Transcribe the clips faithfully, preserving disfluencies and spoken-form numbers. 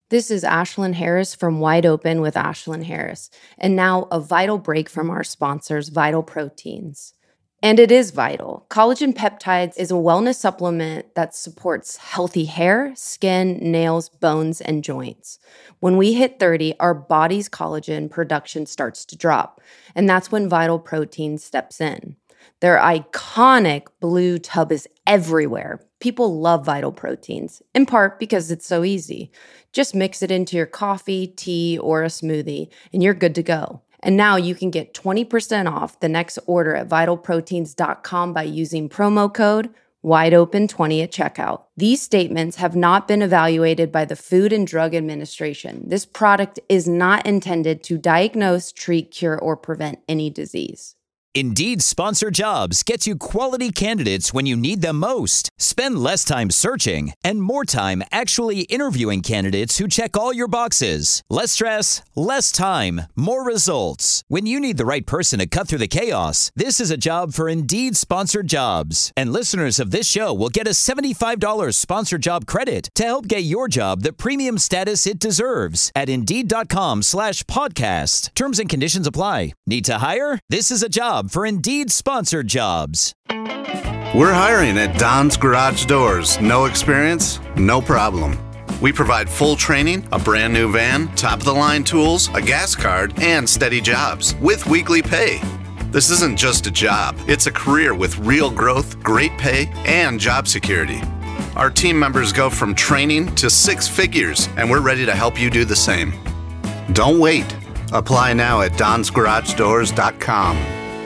This is Ashlyn Harris from Wide Open with Ashlyn Harris. And now a vital break from our sponsors, Vital Proteins. And it is vital. Collagen peptides is a wellness supplement that supports healthy hair, skin, nails, bones, and joints. When we hit thirty, our body's collagen production starts to drop. And that's when Vital Proteins steps in. Their iconic blue tub is everywhere. People love Vital Proteins, in part because it's so easy. Just mix it into your coffee, tea, or a smoothie, and you're good to go. And now you can get twenty percent off the next order at vital proteins dot com by using promo code wide open twenty at checkout. These statements have not been evaluated by the Food and Drug Administration. This product is not intended to diagnose, treat, cure, or prevent any disease. Indeed Sponsor Jobs gets you quality candidates when you need them most. Spend less time searching and more time actually interviewing candidates who check all your boxes. Less stress, less time, more results. When you need the right person to cut through the chaos, this is a job for Indeed Sponsored Jobs. And listeners of this show will get a seventy-five dollars sponsored job credit to help get your job the premium status it deserves at Indeed.com slash podcast. Terms and conditions apply. Need to hire? This is a job for Indeed Sponsored Jobs. We're hiring at Don's Garage Doors. No experience? No problem. We provide full training, a brand new van, top-of-the-line tools, a gas card, and steady jobs with weekly pay. This isn't just a job. It's a career with real growth, great pay, and job security. Our team members go from training to six figures, and we're ready to help you do the same. Don't wait. Apply now at dons garage doors dot com.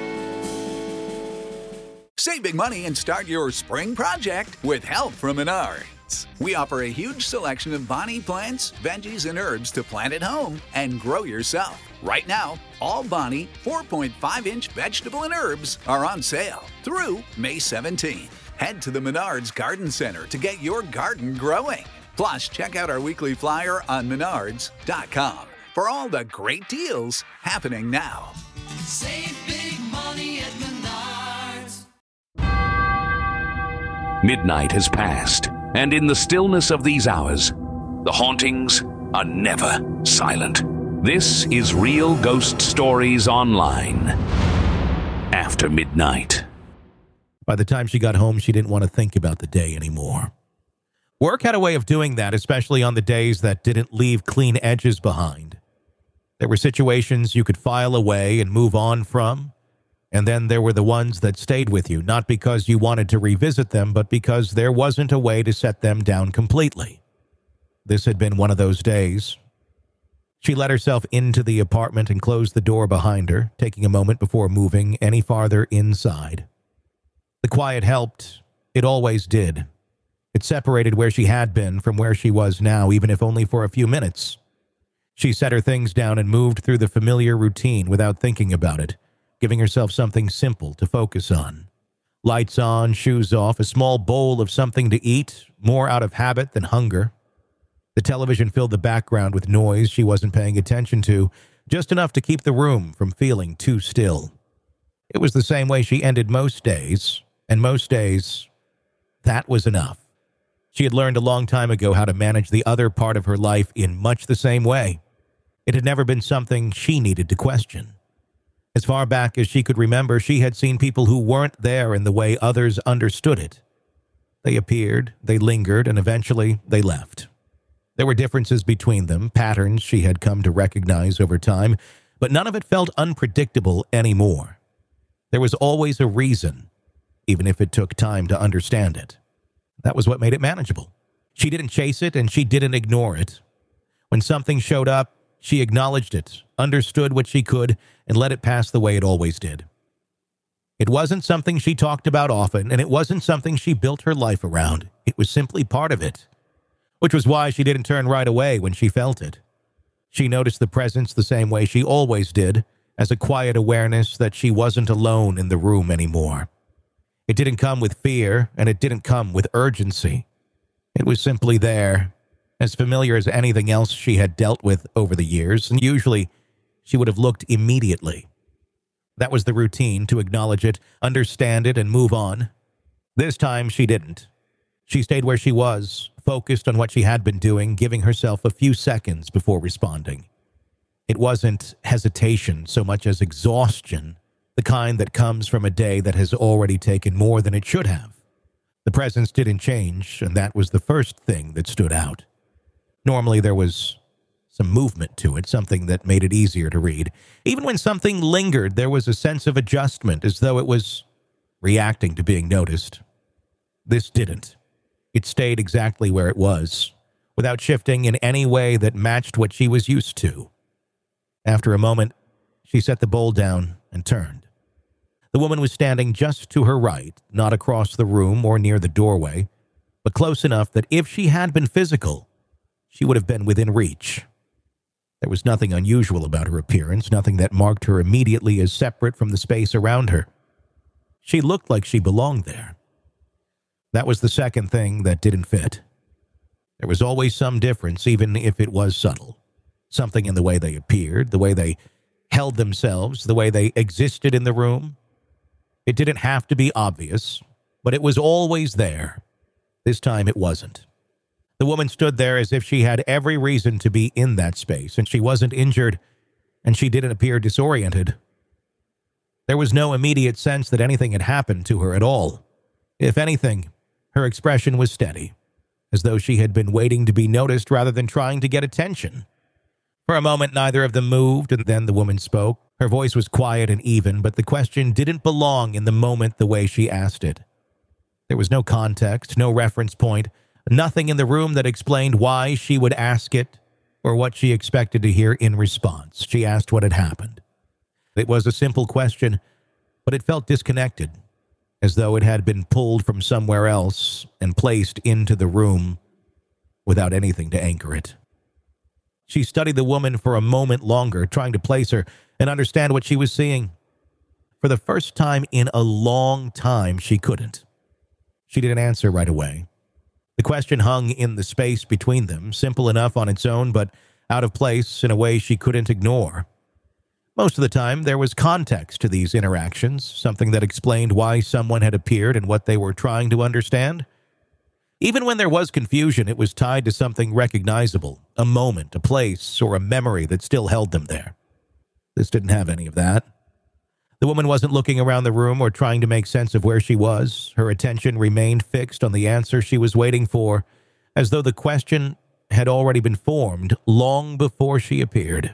Save big money and start your spring project with help from Menards. We offer a huge selection of Bonnie plants, veggies, and herbs to plant at home and grow yourself. Right now, all Bonnie four point five inch vegetable and herbs are on sale through May seventeenth. Head to the Menards Garden Center to get your garden growing. Plus, check out our weekly flyer on menards dot com for all the great deals happening now. Save big money at Menards. Midnight has passed, and in the stillness of these hours, the hauntings are never silent. This is Real Ghost Stories Online. After midnight. By the time she got home, she didn't want to think about the day anymore. Work had a way of doing that, especially on the days that didn't leave clean edges behind. There were situations you could file away and move on from, and then there were the ones that stayed with you, not because you wanted to revisit them, but because there wasn't a way to set them down completely. This had been one of those days. She let herself into the apartment and closed the door behind her, taking a moment before moving any farther inside. The quiet helped. It always did. It separated where she had been from where she was now, even if only for a few minutes. She set her things down and moved through the familiar routine without thinking about it, giving herself something simple to focus on. Lights on, shoes off, a small bowl of something to eat, more out of habit than hunger. The television filled the background with noise she wasn't paying attention to, just enough to keep the room from feeling too still. It was the same way she ended most days, and most days, that was enough. She had learned a long time ago how to manage the other part of her life in much the same way. It had never been something she needed to question. As far back as she could remember, she had seen people who weren't there in the way others understood it. They appeared, they lingered, and eventually they left. There were differences between them, patterns she had come to recognize over time, but none of it felt unpredictable anymore. There was always a reason, even if it took time to understand it. That was what made it manageable. She didn't chase it, and she didn't ignore it. When something showed up, she acknowledged it, understood what she could, and let it pass the way it always did. It wasn't something she talked about often, and it wasn't something she built her life around. It was simply part of it, which was why she didn't turn right away when she felt it. She noticed the presence the same way she always did, as a quiet awareness that she wasn't alone in the room anymore. It didn't come with fear, and it didn't come with urgency. It was simply there, as familiar as anything else she had dealt with over the years, and usually she would have looked immediately. That was the routine, to acknowledge it, understand it, and move on. This time she didn't. She stayed where she was, focused on what she had been doing, giving herself a few seconds before responding. It wasn't hesitation so much as exhaustion, the kind that comes from a day that has already taken more than it should have. The presence didn't change, and that was the first thing that stood out. Normally there was some movement to it, something that made it easier to read. Even when something lingered, there was a sense of adjustment, as though it was reacting to being noticed. This didn't. It stayed exactly where it was, without shifting in any way that matched what she was used to. After a moment, she set the bowl down and turned. The woman was standing just to her right, not across the room or near the doorway, but close enough that if she had been physical, she would have been within reach. There was nothing unusual about her appearance, nothing that marked her immediately as separate from the space around her. She looked like she belonged there. That was the second thing that didn't fit. There was always some difference, even if it was subtle. Something in the way they appeared, the way they held themselves, the way they existed in the room. It didn't have to be obvious, but it was always there. This time it wasn't. The woman stood there as if she had every reason to be in that space, and she wasn't injured, and she didn't appear disoriented. There was no immediate sense that anything had happened to her at all. If anything, her expression was steady, as though she had been waiting to be noticed rather than trying to get attention. For a moment, neither of them moved, and then the woman spoke. Her voice was quiet and even, but the question didn't belong in the moment the way she asked it. There was no context, no reference point, nothing in the room that explained why she would ask it or what she expected to hear in response. She asked what had happened. It was a simple question, but it felt disconnected, as though it had been pulled from somewhere else and placed into the room without anything to anchor it. She studied the woman for a moment longer, trying to place her and understand what she was seeing. For the first time in a long time, she couldn't. She didn't answer right away. The question hung in the space between them, simple enough on its own, but out of place in a way she couldn't ignore. Most of the time, there was context to these interactions, something that explained why someone had appeared and what they were trying to understand. Even when there was confusion, it was tied to something recognizable, a moment, a place, or a memory that still held them there. This didn't have any of that. The woman wasn't looking around the room or trying to make sense of where she was. Her attention remained fixed on the answer she was waiting for, as though the question had already been formed long before she appeared.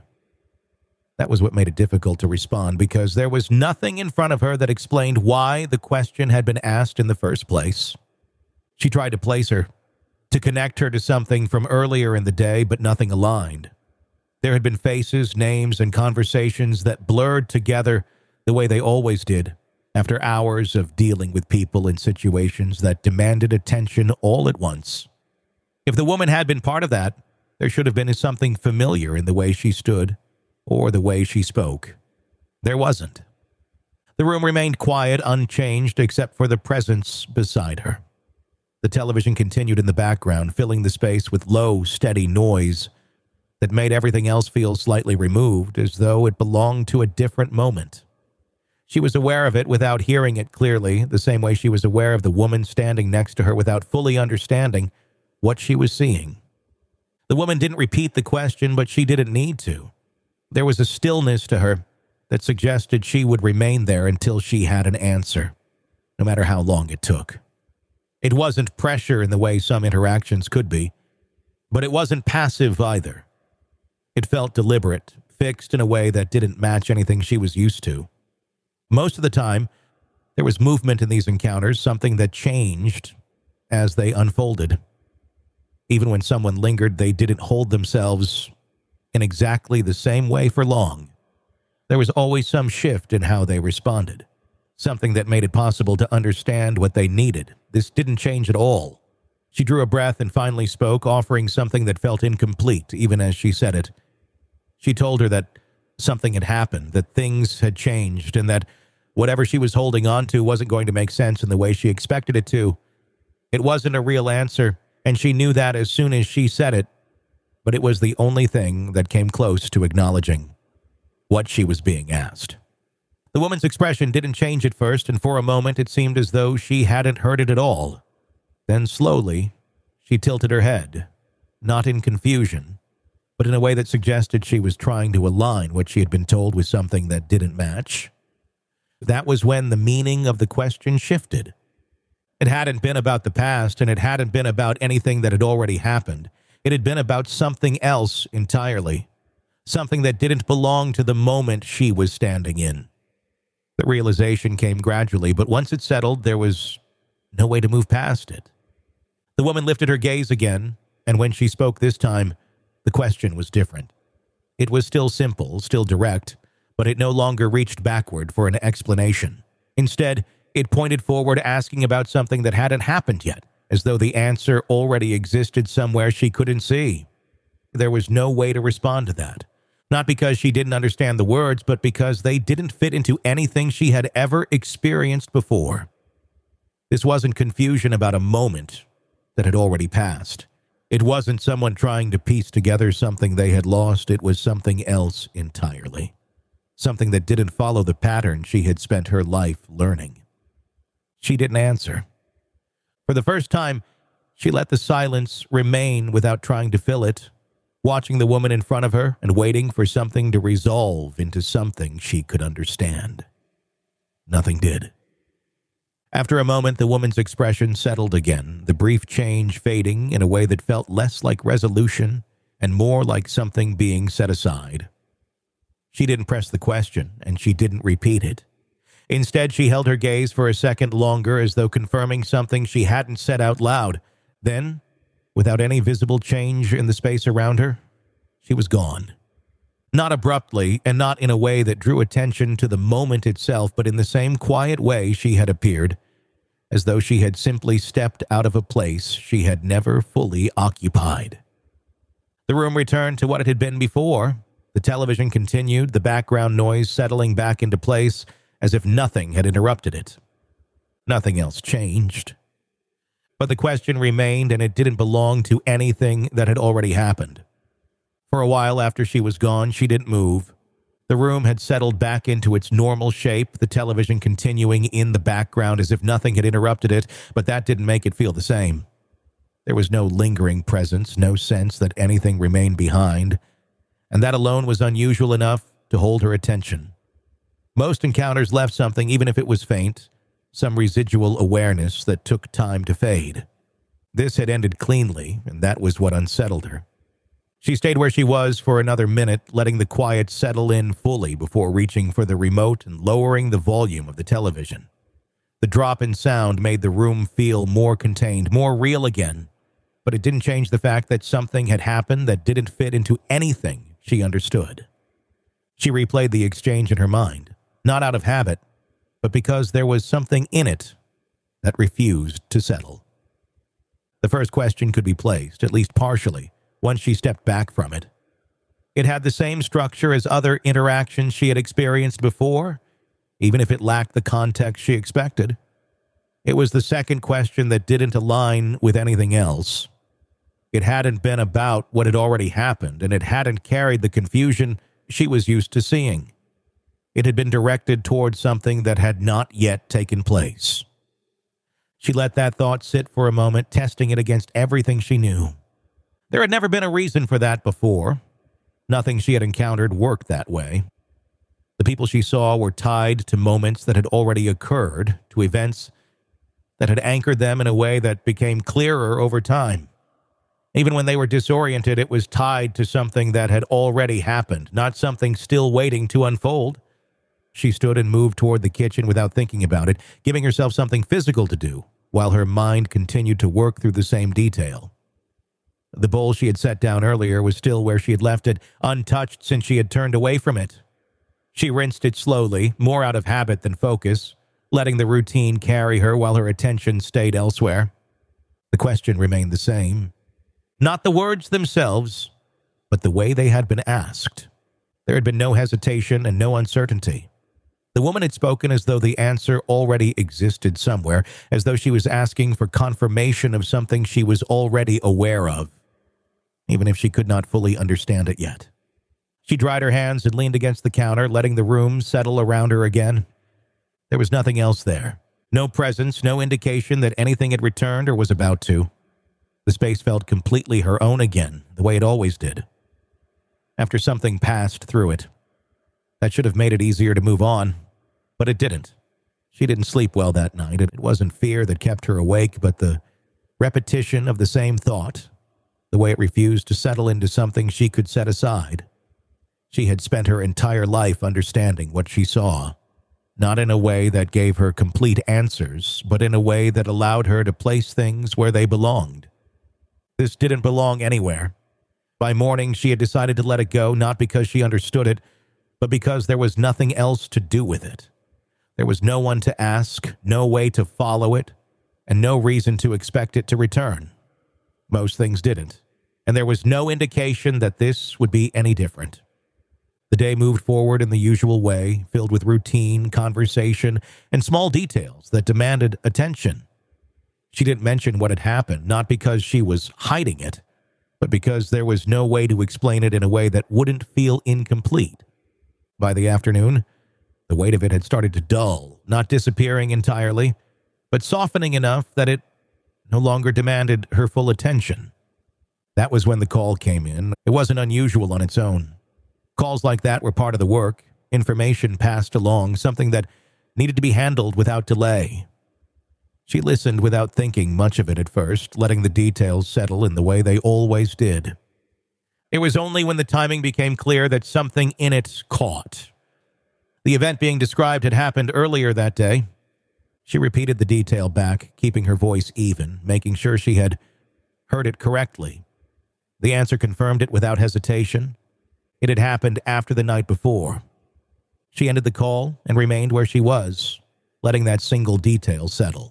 That was what made it difficult to respond, because there was nothing in front of her that explained why the question had been asked in the first place. She tried to place her, to connect her to something from earlier in the day, but nothing aligned. There had been faces, names, and conversations that blurred together the way they always did, after hours of dealing with people in situations that demanded attention all at once. If the woman had been part of that, there should have been something familiar in the way she stood, or the way she spoke. There wasn't. The room remained quiet, unchanged, except for the presence beside her. The television continued in the background, filling the space with low, steady noise that made everything else feel slightly removed, as though it belonged to a different moment. She was aware of it without hearing it clearly, the same way she was aware of the woman standing next to her without fully understanding what she was seeing. The woman didn't repeat the question, but she didn't need to. There was a stillness to her that suggested she would remain there until she had an answer, no matter how long it took. It wasn't pressure in the way some interactions could be, but it wasn't passive either. It felt deliberate, fixed in a way that didn't match anything she was used to. Most of the time, there was movement in these encounters, something that changed as they unfolded. Even when someone lingered, they didn't hold themselves in exactly the same way for long. There was always some shift in how they responded, something that made it possible to understand what they needed. This didn't change at all. She drew a breath and finally spoke, offering something that felt incomplete, even as she said it. She told her that something had happened, that things had changed, and that whatever she was holding on to wasn't going to make sense in the way she expected it to. It wasn't a real answer, and she knew that as soon as she said it, but it was the only thing that came close to acknowledging what she was being asked. The woman's expression didn't change at first, and for a moment it seemed as though she hadn't heard it at all. Then slowly, she tilted her head, not in confusion, but in a way that suggested she was trying to align what she had been told with something that didn't match. That was when the meaning of the question shifted. It hadn't been about the past, and it hadn't been about anything that had already happened. It had been about something else entirely, something that didn't belong to the moment she was standing in. The realization came gradually, but once it settled, there was no way to move past it. The woman lifted her gaze again, and when she spoke this time, the question was different. It was still simple, still direct, but it no longer reached backward for an explanation. Instead, it pointed forward, asking about something that hadn't happened yet, as though the answer already existed somewhere she couldn't see. There was no way to respond to that. Not because she didn't understand the words, but because they didn't fit into anything she had ever experienced before. This wasn't confusion about a moment that had already passed. It wasn't someone trying to piece together something they had lost. It was something else entirely. Something that didn't follow the pattern she had spent her life learning. She didn't answer. For the first time, she let the silence remain without trying to fill it, watching the woman in front of her and waiting for something to resolve into something she could understand. Nothing did. After a moment, the woman's expression settled again, the brief change fading in a way that felt less like resolution and more like something being set aside. She didn't press the question, and she didn't repeat it. Instead, she held her gaze for a second longer, as though confirming something she hadn't said out loud. Then, without any visible change in the space around her, she was gone. Not abruptly, and not in a way that drew attention to the moment itself, but in the same quiet way she had appeared, as though she had simply stepped out of a place she had never fully occupied. The room returned to what it had been before. The television continued, the background noise settling back into place, as if nothing had interrupted it. Nothing else changed. But the question remained, and it didn't belong to anything that had already happened. For a while after she was gone, she didn't move. The room had settled back into its normal shape, the television continuing in the background as if nothing had interrupted it, but that didn't make it feel the same. There was no lingering presence, no sense that anything remained behind, and that alone was unusual enough to hold her attention. Most encounters left something, even if it was faint, some residual awareness that took time to fade. This had ended cleanly, and that was what unsettled her. She stayed where she was for another minute, letting the quiet settle in fully before reaching for the remote and lowering the volume of the television. The drop in sound made the room feel more contained, more real again, but it didn't change the fact that something had happened that didn't fit into anything she understood. She replayed the exchange in her mind, not out of habit, but because there was something in it that refused to settle. The first question could be placed, at least partially, once she stepped back from it. It had the same structure as other interactions she had experienced before, even if it lacked the context she expected. It was the second question that didn't align with anything else. It hadn't been about what had already happened, and it hadn't carried the confusion she was used to seeing. It had been directed towards something that had not yet taken place. She let that thought sit for a moment, testing it against everything she knew. There had never been a reason for that before. Nothing she had encountered worked that way. The people she saw were tied to moments that had already occurred, to events that had anchored them in a way that became clearer over time. Even when they were disoriented, it was tied to something that had already happened, not something still waiting to unfold. She stood and moved toward the kitchen without thinking about it, giving herself something physical to do, while her mind continued to work through the same detail. The bowl she had set down earlier was still where she had left it, untouched since she had turned away from it. She rinsed it slowly, more out of habit than focus, letting the routine carry her while her attention stayed elsewhere. The question remained the same. Not the words themselves, but the way they had been asked. There had been no hesitation and no uncertainty. The woman had spoken as though the answer already existed somewhere, as though she was asking for confirmation of something she was already aware of, even if she could not fully understand it yet. She dried her hands and leaned against the counter, letting the room settle around her again. There was nothing else there, No presence, no indication that anything had returned or was about to. The space felt completely her own again, the way it always did. After something passed through it. That should have made it easier to move on, but it didn't. She didn't sleep well that night. It wasn't fear that kept her awake, but the repetition of the same thought, the way it refused to settle into something she could set aside. She had spent her entire life understanding what she saw, not in a way that gave her complete answers, but in a way that allowed her to place things where they belonged. This didn't belong anywhere. By morning, she had decided to let it go, not because she understood it, but because there was nothing else to do with it. There was no one to ask, no way to follow it, and no reason to expect it to return. Most things didn't, and there was no indication that this would be any different. The day moved forward in the usual way, filled with routine, conversation, and small details that demanded attention. She didn't mention what had happened, not because she was hiding it, but because there was no way to explain it in a way that wouldn't feel incomplete. By the afternoon, the weight of it had started to dull, not disappearing entirely, but softening enough that it no longer demanded her full attention. That was when the call came in. It wasn't unusual on its own. Calls like that were part of the work, information passed along, something that needed to be handled without delay. She listened without thinking much of it at first, letting the details settle in the way they always did. It was only when the timing became clear that something in it caught. The event being described had happened earlier that day. She repeated the detail back, keeping her voice even, making sure she had heard it correctly. The answer confirmed it without hesitation. It had happened after the night before. She ended the call and remained where she was, letting that single detail settle.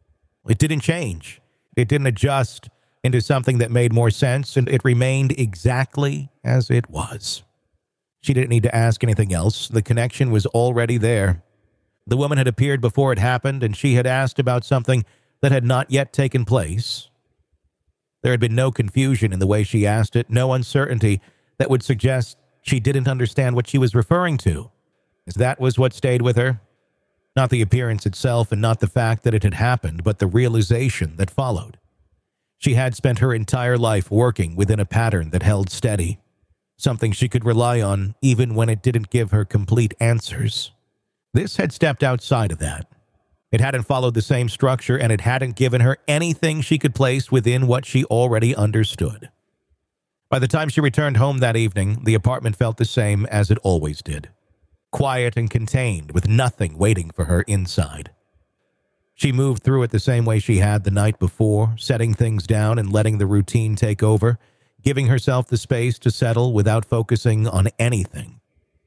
It didn't change. It didn't adjust into something that made more sense, and it remained exactly as it was. She didn't need to ask anything else. The connection was already there. The woman had appeared before it happened, and she had asked about something that had not yet taken place. There had been no confusion in the way she asked it, no uncertainty that would suggest she didn't understand what she was referring to. As that was what stayed with her. Not the appearance itself and not the fact that it had happened, but the realization that followed. She had spent her entire life working within a pattern that held steady, something she could rely on even when it didn't give her complete answers. This had stepped outside of that. It hadn't followed the same structure, and it hadn't given her anything she could place within what she already understood. By the time she returned home that evening, the apartment felt the same as it always did. Quiet and contained, with nothing waiting for her inside. She moved through it the same way she had the night before, setting things down and letting the routine take over, giving herself the space to settle without focusing on anything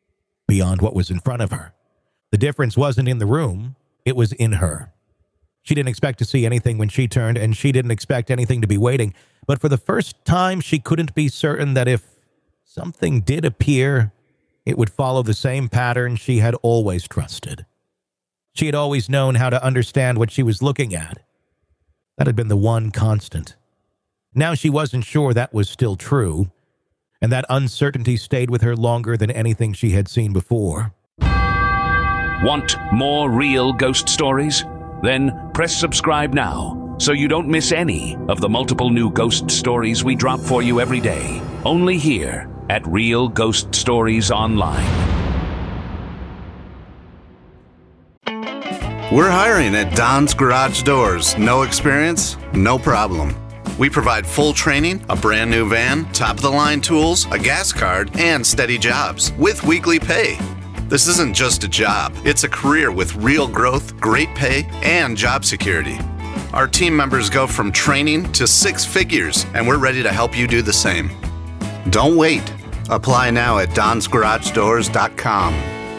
beyond what was in front of her. The difference wasn't in the room, it was in her. She didn't expect to see anything when she turned, and she didn't expect anything to be waiting, but for the first time she couldn't be certain that if something did appear, it would follow the same pattern she had always trusted. She had always known how to understand what she was looking at. That had been the one constant. Now she wasn't sure that was still true, and that uncertainty stayed with her longer than anything she had seen before. Want more real ghost stories? Then press subscribe now so you don't miss any of the multiple new ghost stories we drop for you every day. Only here at Real Ghost Stories Online. We're hiring at Don's Garage Doors. No experience? No problem. We provide full training, a brand new van, top-of-the-line tools, a gas card, and steady jobs with weekly pay. This isn't just a job. It's a career with real growth, great pay, and job security. Our team members go from training to six figures, and we're ready to help you do the same. Don't wait. Apply now at dons garage doors dot com.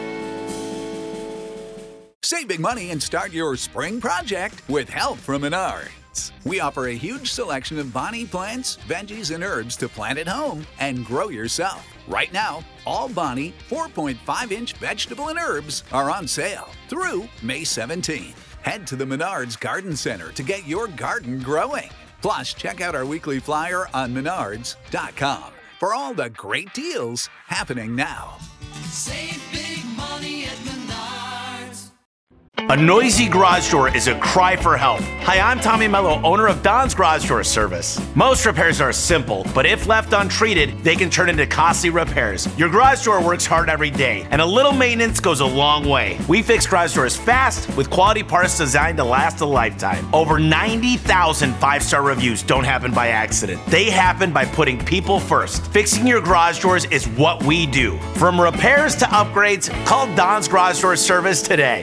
Save big money and start your spring project with help from Menards. We offer a huge selection of Bonnie plants, veggies, and herbs to plant at home and grow yourself. Right now, all Bonnie four point five inch vegetable and herbs are on sale through May seventeenth. Head to the Menards Garden Center to get your garden growing. Plus, check out our weekly flyer on menards dot com for all the great deals happening now. Save big money at Menards. A noisy garage door is a cry for help. Hi, I'm Tommy Mello, owner of Don's Garage Door Service. Most repairs are simple, but if left untreated, they can turn into costly repairs. Your garage door works hard every day, and a little maintenance goes a long way. We fix garage doors fast with quality parts designed to last a lifetime. Over ninety thousand five-star reviews don't happen by accident. They happen by putting people first. Fixing your garage doors is what we do. From repairs to upgrades, call Don's Garage Door Service today.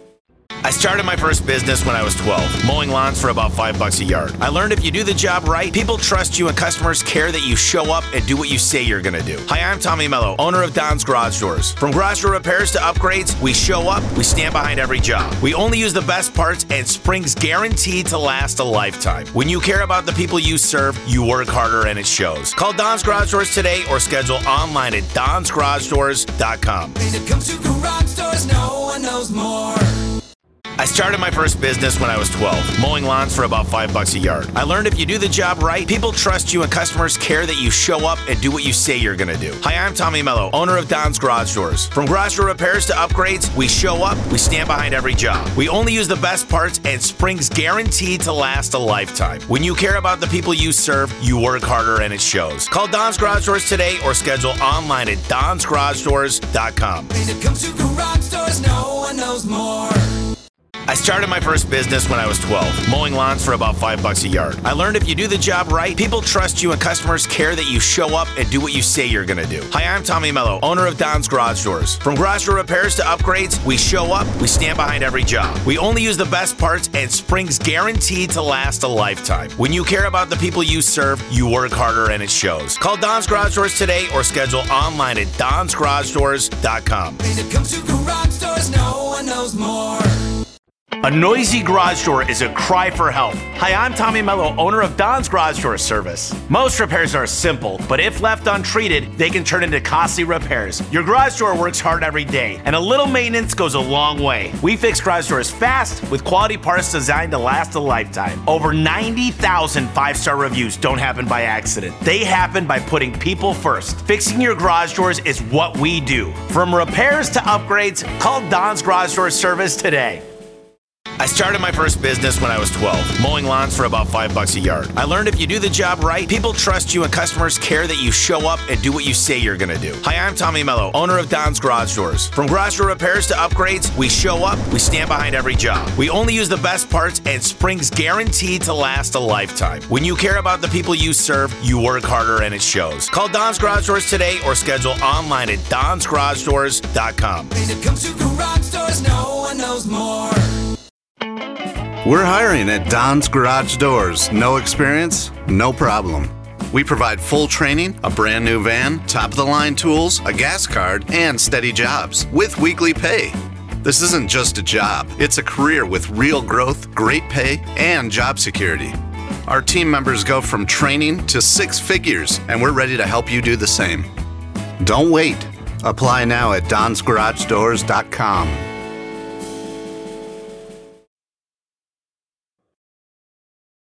I started my first business when I was twelve, mowing lawns for about five bucks a yard. I learned if you do the job right, people trust you and customers care that you show up and do what you say you're gonna do. Hi, I'm Tommy Mello, owner of Don's Garage Doors. From garage door repairs to upgrades, we show up, we stand behind every job. We only use the best parts and springs guaranteed to last a lifetime. When you care about the people you serve, you work harder and it shows. Call Don's Garage Doors today or schedule online at dons garage doors dot com. When it comes to garage doors, no one knows more. I started my first business when I was twelve, mowing lawns for about five bucks a yard. I learned if you do the job right, people trust you and customers care that you show up and do what you say you're gonna do. Hi, I'm Tommy Mello, owner of Don's Garage Doors. From garage door repairs to upgrades, we show up, we stand behind every job. We only use the best parts and springs guaranteed to last a lifetime. When you care about the people you serve, you work harder and it shows. Call Don's Garage Doors today or schedule online at dons garage doors dot com. When it comes to garage doors, no one knows more. I started my first business when I was twelve, mowing lawns for about five bucks a yard. I learned if you do the job right, people trust you and customers care that you show up and do what you say you're gonna do. Hi, I'm Tommy Mello, owner of Don's Garage Doors. From garage door repairs to upgrades, we show up, we stand behind every job. We only use the best parts and springs guaranteed to last a lifetime. When you care about the people you serve, you work harder and it shows. Call Don's Garage Doors today or schedule online at dons garage doors dot com. When it comes to garage doors, no one knows more. A noisy garage door is a cry for help. Hi, I'm Tommy Mello, owner of Don's Garage Door Service. Most repairs are simple, but if left untreated, they can turn into costly repairs. Your garage door works hard every day, and a little maintenance goes a long way. We fix garage doors fast with quality parts designed to last a lifetime. Over ninety thousand five-star reviews don't happen by accident. They happen by putting people first. Fixing your garage doors is what we do. From repairs to upgrades, call Don's Garage Door Service today. I started my first business when I was twelve, mowing lawns for about five bucks a yard. I learned if you do the job right, people trust you and customers care that you show up and do what you say you're gonna do. Hi, I'm Tommy Mello, owner of Don's Garage Doors. From garage door repairs to upgrades, we show up, we stand behind every job. We only use the best parts and springs guaranteed to last a lifetime. When you care about the people you serve, you work harder and it shows. Call Don's Garage Doors today or schedule online at dons garage doors dot com. When it comes to garage doors, no one knows more. We're hiring at Don's Garage Doors. No experience? No problem. We provide full training, a brand new van, top-of-the-line tools, a gas card, and steady jobs with weekly pay. This isn't just a job. It's a career with real growth, great pay, and job security. Our team members go from training to six figures, and we're ready to help you do the same. Don't wait. Apply now at dons garage doors dot com.